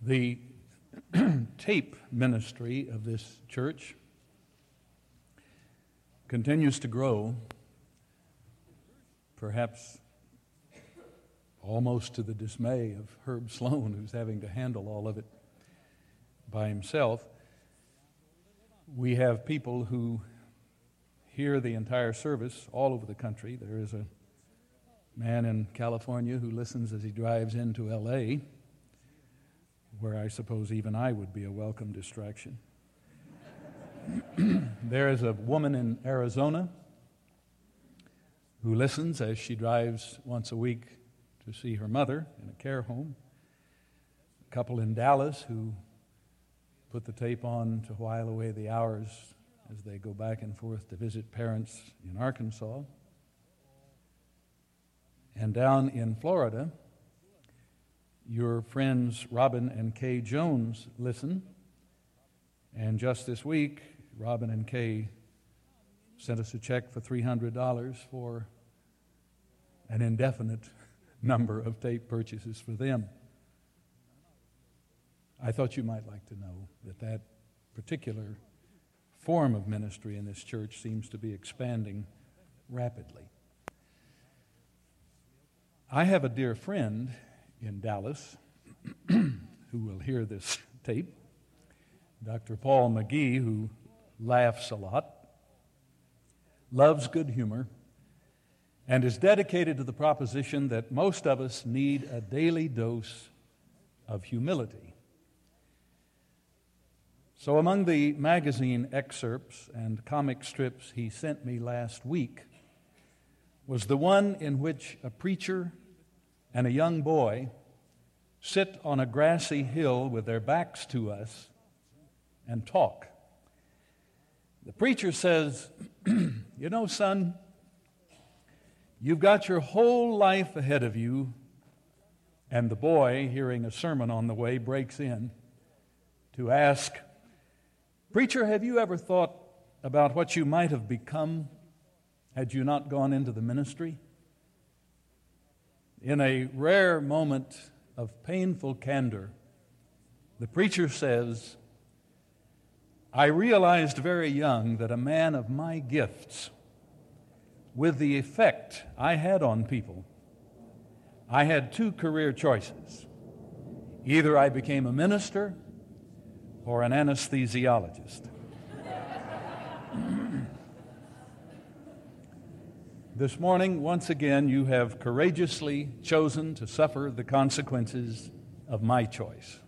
The tape ministry of this church continues to grow, perhaps almost to the dismay of Herb Sloan, who's having to handle all of it by himself. We have people who hear the entire service all over the country. There is a man in California who listens as he drives into L.A., where I suppose even I would be a welcome distraction. There is a woman in Arizona who listens as she drives once a week to see her mother in a care home. A couple in Dallas who put the tape on to while away the hours as they go back and forth to visit parents in Arkansas. And down in Florida, your friends Robin and Kay Jones listen. And just this week, Robin and Kay sent us a check for $300 for an indefinite number of tape purchases for them. I thought you might like to know that that particular form of ministry in this church seems to be expanding rapidly. I have a dear friend in Dallas who will hear this tape, Dr. Paul McGee, who laughs a lot, loves good humor, and is dedicated to the proposition that most of us need a daily dose of humility. So among the magazine excerpts and comic strips he sent me last week was the one in which a preacher and a young boy sit on a grassy hill with their backs to us and talk. The preacher says, "You know, son, you've got your whole life ahead of you." And the boy, hearing a sermon on the way, breaks in to ask, "Preacher, have you ever thought about what you might have become had you not gone into the ministry?" In a rare moment of painful candor, the preacher says, "I realized very young that a man of my gifts, with the effect I had on people, I had two career choices. Either I became a minister or an anesthesiologist." This morning, once again, you have courageously chosen to suffer the consequences of my choice.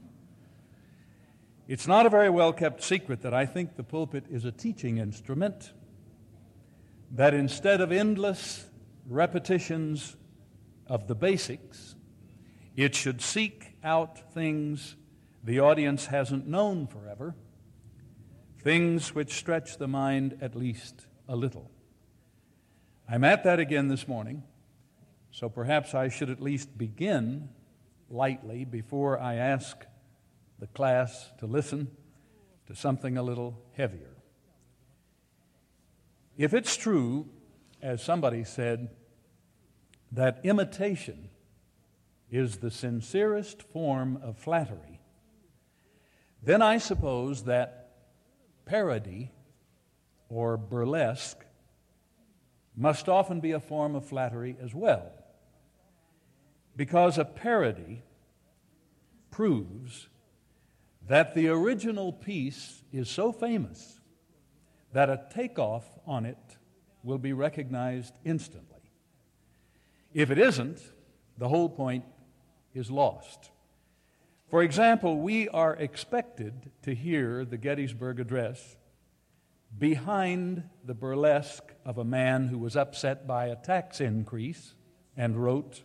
It's not a very well-kept secret that I think the pulpit is a teaching instrument, that instead of endless repetitions of the basics, it should seek out things the audience hasn't known forever, things which stretch the mind at least a little. I'm at that again this morning, so perhaps I should at least begin lightly before I ask the class to listen to something a little heavier. If it's true, as somebody said, that imitation is the sincerest form of flattery, then I suppose that parody or burlesque must often be a form of flattery as well, because a parody proves that the original piece is so famous that a takeoff on it will be recognized instantly. If it isn't, the whole point is lost. For example, we are expected to hear the Gettysburg Address behind the burlesque of a man who was upset by a tax increase and wrote,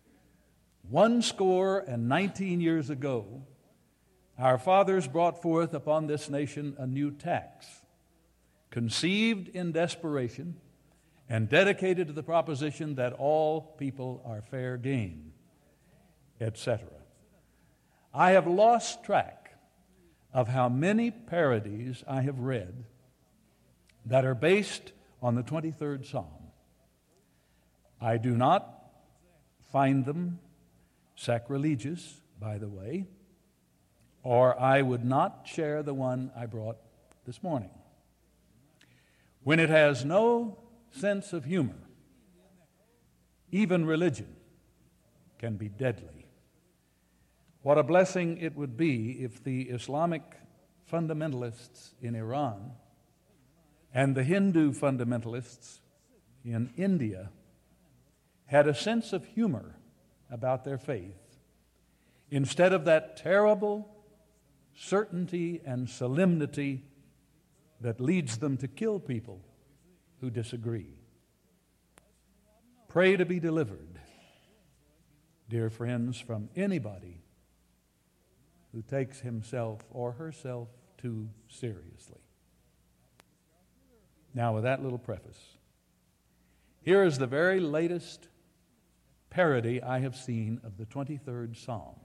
119 years ago, our fathers brought forth upon this nation a new tax, conceived in desperation and dedicated to the proposition that all people are fair game, etc. I have lost track of how many parodies I have read that are based on the 23rd Psalm. I do not find them sacrilegious, by the way. or I would not share the one I brought this morning. When it has no sense of humor, even religion can be deadly. What a blessing it would be if the Islamic fundamentalists in Iran and the Hindu fundamentalists in India had a sense of humor about their faith, instead of that terrible certainty and solemnity that leads them to kill people who disagree. Pray to be delivered, dear friends, from anybody who takes himself or herself too seriously. Now, with that little preface, here is the very latest parody I have seen of the 23rd Psalm.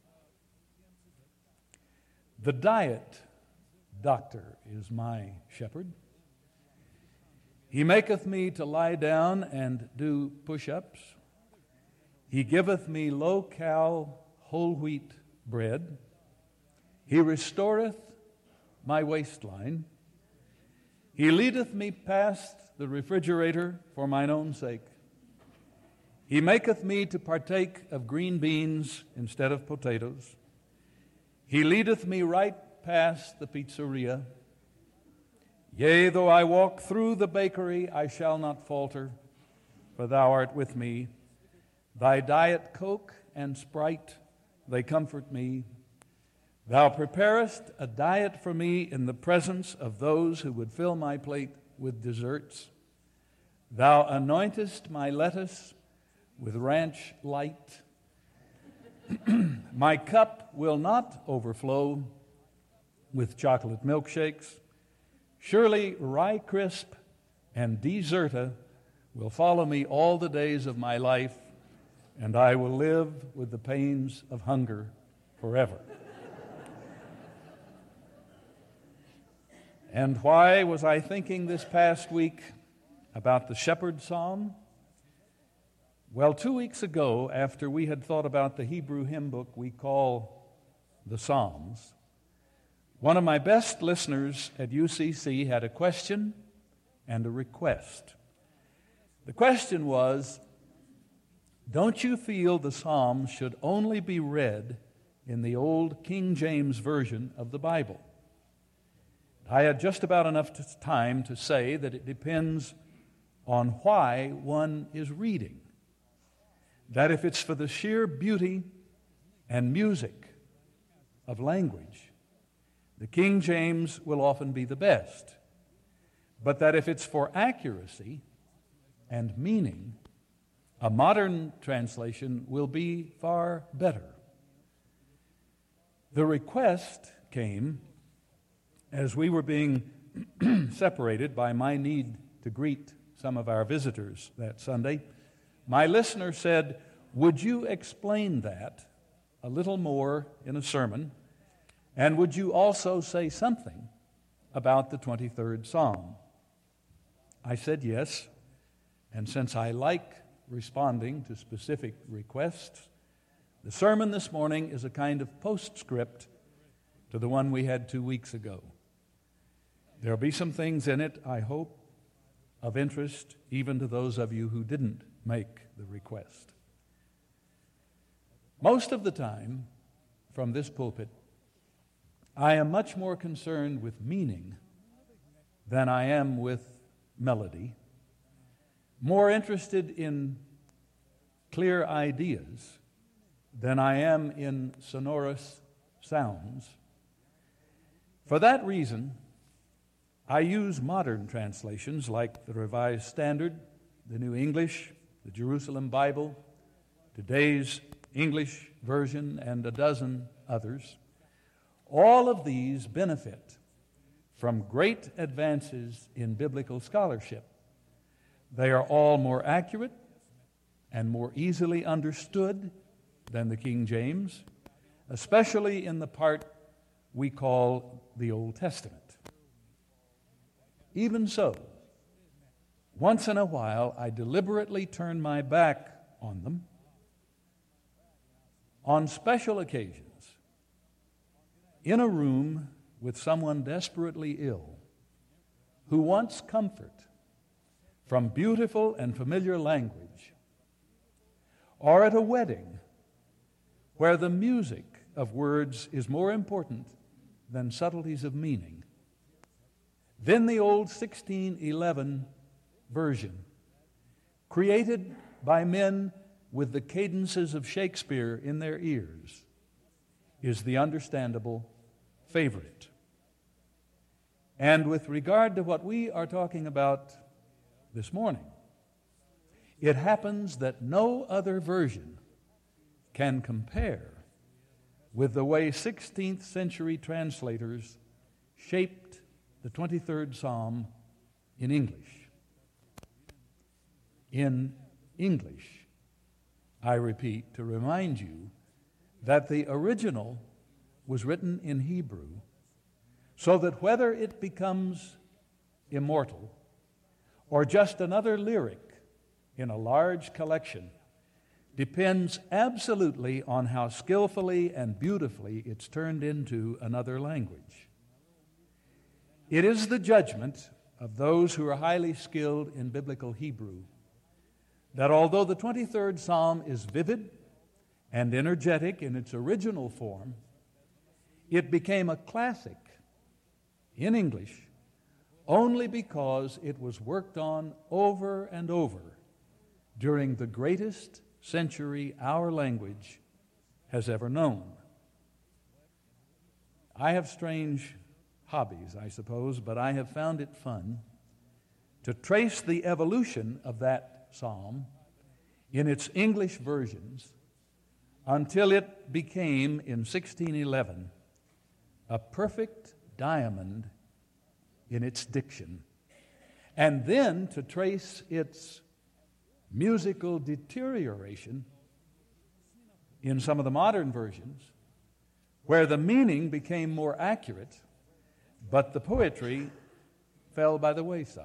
The diet doctor is my shepherd. He maketh me to lie down and do push-ups. He giveth me low-cal, whole-wheat bread. He restoreth my waistline. He leadeth me past the refrigerator for mine own sake. He maketh me to partake of green beans instead of potatoes. He leadeth me right past the pizzeria. Yea, though I walk through the bakery, I shall not falter, for thou art with me. Thy diet Coke and Sprite, they comfort me. Thou preparest a diet for me in the presence of those who would fill my plate with desserts. Thou anointest my lettuce with ranch light. My cup will not overflow with chocolate milkshakes. Surely Rye Crisp and Deserta will follow me all the days of my life, and I will live with the pains of hunger forever. And why was I thinking this past week about the Shepherd Psalm? Well, 2 weeks ago, after we had thought about the Hebrew hymn book we call the Psalms, one of my best listeners at UCC had a question and a request. The question was, don't you feel the Psalms should only be read in the old King James Version of the Bible? I had just about enough time to say that it depends on why one is reading. That if it's for the sheer beauty and music of language, the King James will often be the best. But that if it's for accuracy and meaning, a modern translation will be far better. The request came as we were being separated by my need to greet some of our visitors that Sunday. My listener said, would you explain that a little more in a sermon, and would you also say something about the 23rd Psalm? I said yes, and since I like responding to specific requests, the sermon this morning is a kind of postscript to the one we had 2 weeks ago. There'll be some things in it, I hope, of interest even to those of you who didn't make the request. Most of the time, from this pulpit, I am much more concerned with meaning than I am with melody, more interested in clear ideas than I am in sonorous sounds. For that reason, I use modern translations like the Revised Standard, the New English, the Jerusalem Bible, today's English version, and a dozen others. All of these benefit from great advances in biblical scholarship. They are all more accurate and more easily understood than the King James, especially in the part we call the Old Testament. Even so, once in a while, I deliberately turn my back on them. On special occasions, in a room with someone desperately ill who wants comfort from beautiful and familiar language, or at a wedding where the music of words is more important than subtleties of meaning, then the old 1611 version, created by men with the cadences of Shakespeare in their ears, is the understandable favorite. And with regard to what we are talking about this morning, it happens that no other version can compare with the way 16th century translators shaped the 23rd Psalm in English. In English, I repeat, to remind you that the original was written in Hebrew, so that whether it becomes immortal or just another lyric in a large collection depends absolutely on how skillfully and beautifully it's turned into another language. It is the judgment of those who are highly skilled in biblical Hebrew that although the 23rd Psalm is vivid and energetic in its original form, it became a classic in English only because it was worked on over and over during the greatest century our language has ever known. I have strange hobbies, I suppose, but I have found it fun to trace the evolution of that psalm in its English versions until it became, in 1611, a perfect diamond in its diction, and then to trace its musical deterioration in some of the modern versions, where the meaning became more accurate, but the poetry fell by the wayside.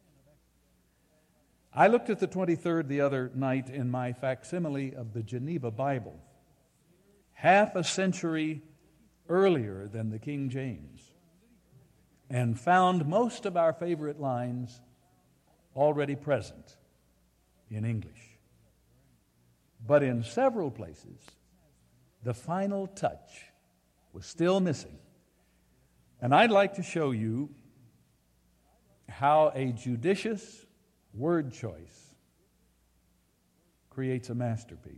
I looked at the 23rd the other night in my facsimile of the Geneva Bible, half a century earlier than the King James, and found most of our favorite lines already present in English. But in several places, the final touch was still missing. And I'd like to show you how a judicious word choice creates a masterpiece.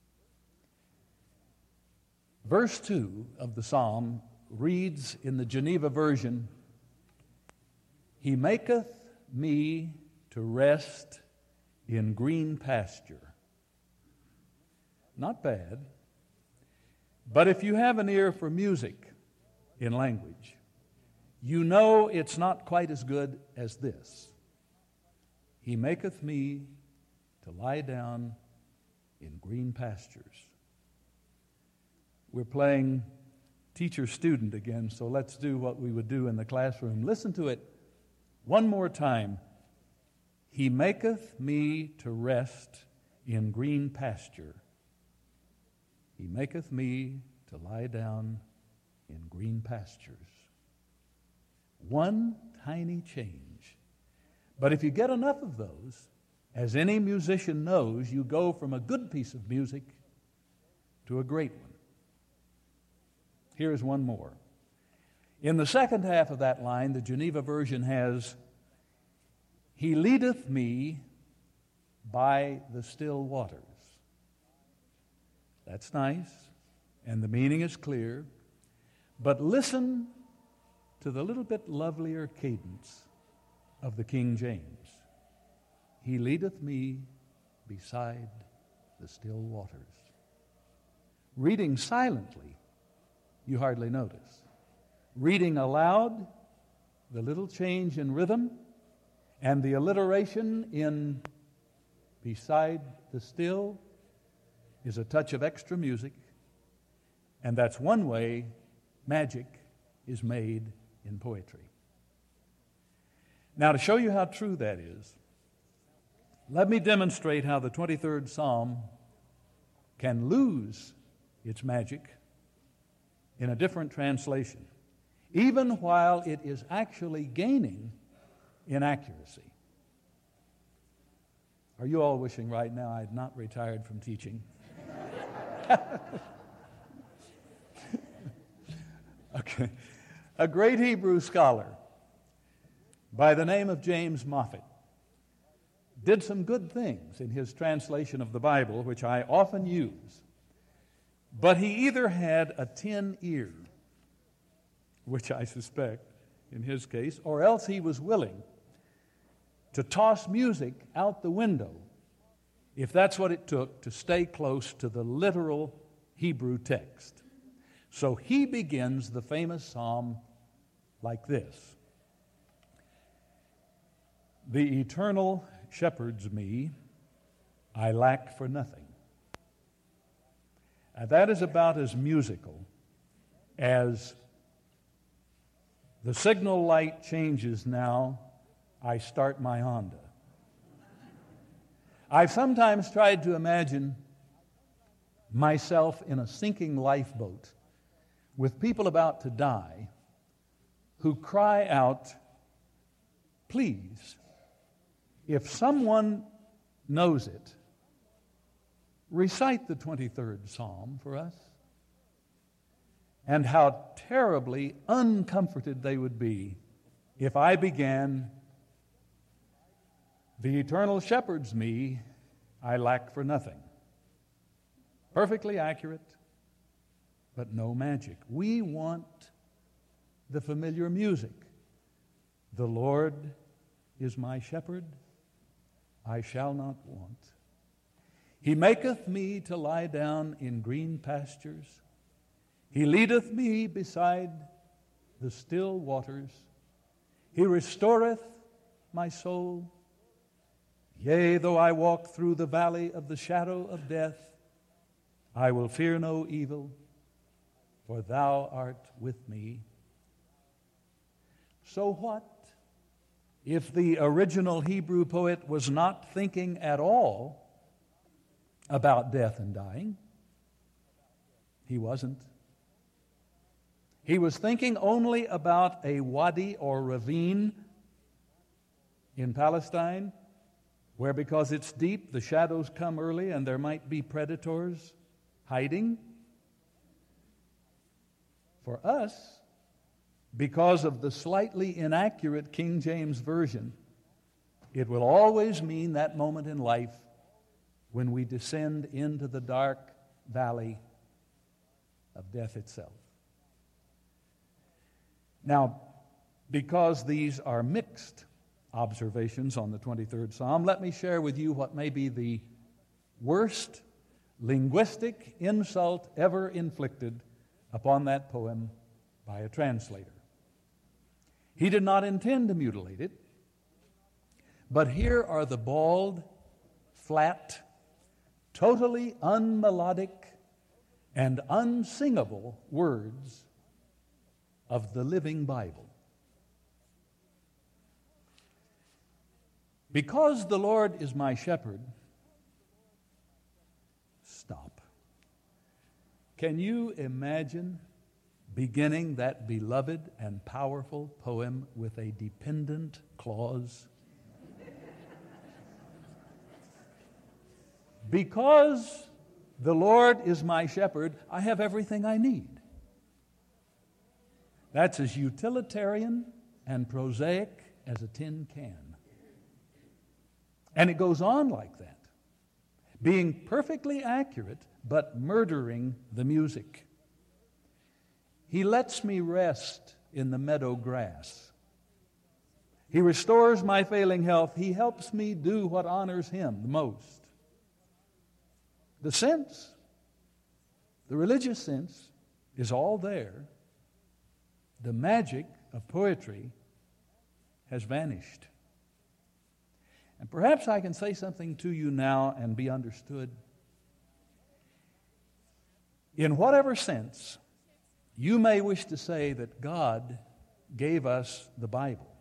Verse 2 of the psalm reads in the Geneva version, "He maketh me to rest in green pasture." Not bad. But if you have an ear for music in language, you know it's not quite as good as this. "He maketh me to lie down in green pastures." We're playing teacher-student again, so let's do what we would do in the classroom. Listen to it one more time. "He maketh me to rest in green pasture. He maketh me to lie down in green pastures." One tiny change. But if you get enough of those, as any musician knows, you go from a good piece of music to a great one. Here's one more. In the second half of that line, the Geneva version has, "He leadeth me by the still waters." That's nice, and the meaning is clear, but listen to the little bit lovelier cadence of the King James. "He leadeth me beside the still waters." Reading silently, you hardly notice. Reading aloud, the little change in rhythm and the alliteration in "beside the still" is a touch of extra music, and that's one way magic is made in poetry. Now, to show you how true that is, let me demonstrate how the 23rd Psalm can lose its magic in a different translation, even while it is actually gaining in accuracy. Are you all wishing right now I had not retired from teaching? Okay. A great Hebrew scholar by the name of James Moffat did some good things in his translation of the Bible, which I often use. But he either had a tin ear, which I suspect in his case, or else he was willing to toss music out the window if that's what it took to stay close to the literal Hebrew text. So he begins the famous psalm like this: "The eternal shepherds me, I lack for nothing." And that is about as musical as "the signal light changes now, I start my Honda." I've sometimes tried to imagine myself in a sinking lifeboat with people about to die who cry out, "Please, if someone knows it, recite the 23rd Psalm for us." And how terribly uncomforted they would be if I began, "The eternal shepherds me, I lack for nothing." Perfectly accurate, but no magic. We want the familiar music. "The Lord is my shepherd, I shall not want. He maketh me to lie down in green pastures. He leadeth me beside the still waters. He restoreth my soul. Yea, though I walk through the valley of the shadow of death, I will fear no evil, for thou art with me." So what if the original Hebrew poet was not thinking at all about death and dying? He wasn't. He was thinking only about a wadi or ravine in Palestine, where because it's deep, the shadows come early and there might be predators hiding. For us, because of the slightly inaccurate King James Version, it will always mean that moment in life when we descend into the dark valley of death itself. Now, because these are mixed observations on the 23rd Psalm, let me share with you what may be the worst linguistic insult ever inflicted upon that poem by a translator. He did not intend to mutilate it, but here are the bald, flat, totally unmelodic, and unsingable words of the Living Bible. "Because the Lord is my shepherd," stop. Can you imagine beginning that beloved and powerful poem with a dependent clause? "Because the Lord is my shepherd, I have everything I need." That's as utilitarian and prosaic as a tin can. And it goes on like that, being perfectly accurate, but murdering the music. "He lets me rest in the meadow grass. He restores my failing health. He helps me do what honors Him the most." The sense, the religious sense, is all there. The magic of poetry has vanished. And perhaps I can say something to you now and be understood. In whatever sense you may wish to say that God gave us the Bible,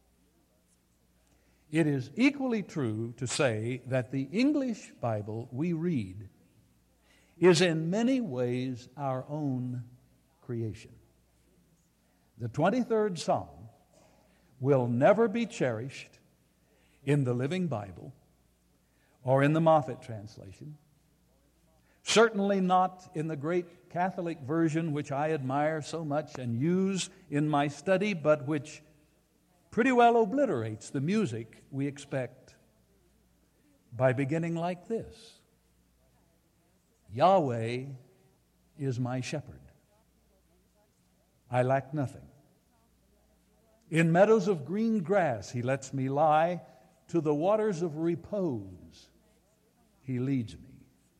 it is equally true to say that the English Bible we read is in many ways our own creation. The 23rd Psalm will never be cherished in the Living Bible or in the Moffat translation. Certainly not in the great Catholic version, which I admire so much and use in my study, but which pretty well obliterates the music we expect by beginning like this: Yahweh is my shepherd. I lack nothing. In meadows of green grass he lets me lie. To the waters of repose he leads me.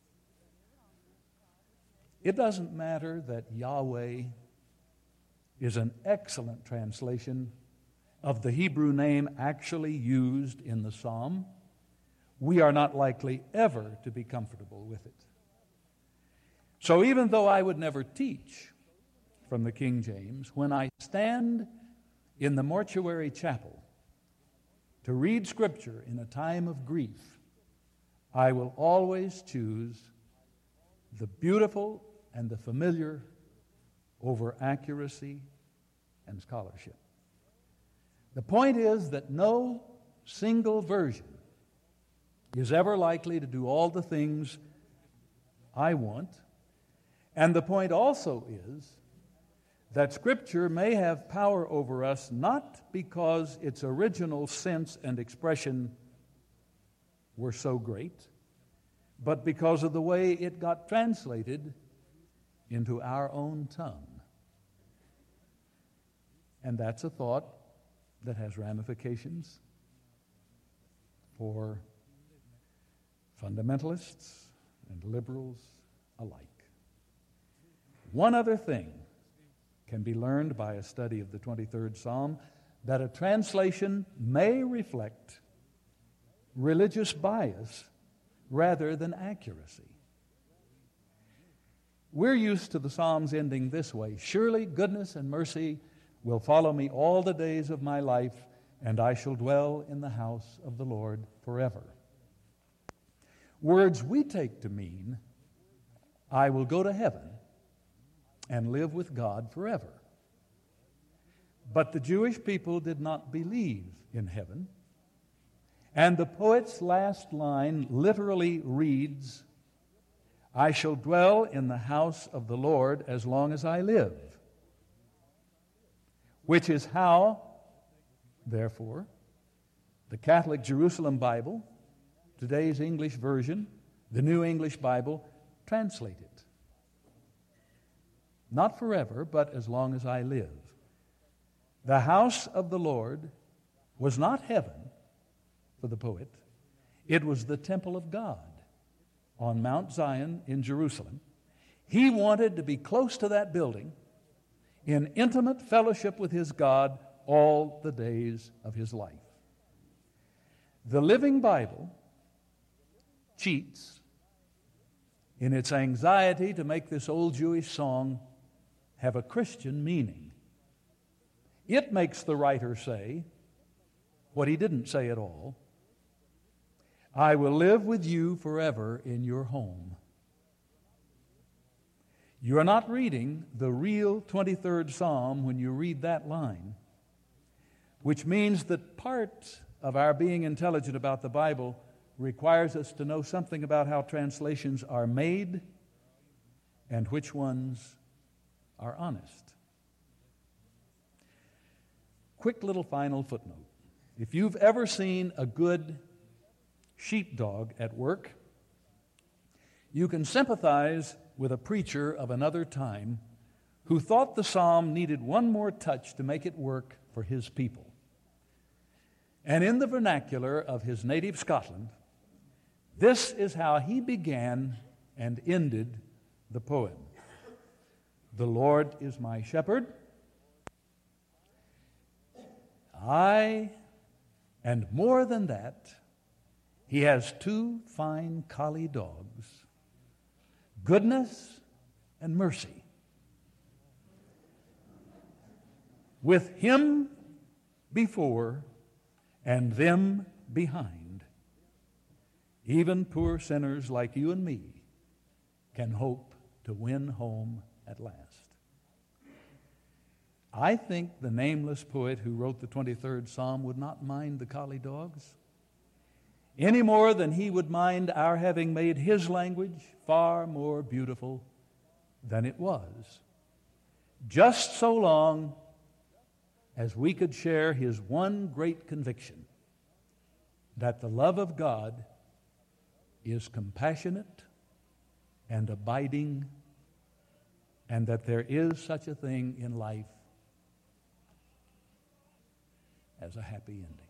It doesn't matter that Yahweh is an excellent translation of the Hebrew name actually used in the psalm. We are not likely ever to be comfortable with it. So even though I would never teach from the King James, when I stand in the mortuary chapel to read Scripture in a time of grief, I will always choose the beautiful and the familiar over accuracy and scholarship. The point is that no single version is ever likely to do all the things I want. And the point also is that Scripture may have power over us not because its original sense and expression were so great, but because of the way it got translated into our own tongue. And that's a thought that has ramifications for fundamentalists and liberals alike. One other thing can be learned by a study of the 23rd Psalm: that a translation may reflect religious bias rather than accuracy. We're used to the Psalms ending this way: surely goodness and mercy will follow me all the days of my life, and I shall dwell in the house of the Lord forever. Words we take to mean, I will go to heaven and live with God forever. But the Jewish people did not believe in heaven, and the poet's last line literally reads, I shall dwell in the house of the Lord as long as I live. Which is how, therefore, the Catholic Jerusalem Bible, today's English version, the New English Bible, translate it. Not forever, but as long as I live. The house of the Lord was not heaven for the poet. It was the temple of God on Mount Zion in Jerusalem. He wanted to be close to that building in intimate fellowship with his God all the days of his life. The Living Bible cheats in its anxiety to make this old Jewish song have a Christian meaning. It makes the writer say what he didn't say at all: I will live with you forever in your home. You are not reading the real 23rd Psalm when you read that line, which means that part of our being intelligent about the Bible requires us to know something about how translations are made and which ones are honest. Quick little final footnote. If you've ever seen a good sheepdog at work, you can sympathize with a preacher of another time who thought the psalm needed one more touch to make it work for his people. And in the vernacular of his native Scotland, this is how he began and ended the poem. The Lord is my shepherd. And more than that, he has 2 fine collie dogs, goodness and mercy. With him before and them behind, even poor sinners like you and me can hope to win home at last. I think the nameless poet who wrote the 23rd Psalm would not mind the collie dogs any more than he would mind our having made his language far more beautiful than it was, just so long as we could share his one great conviction, that the love of God is compassionate and abiding, and that there is such a thing in life as a happy ending.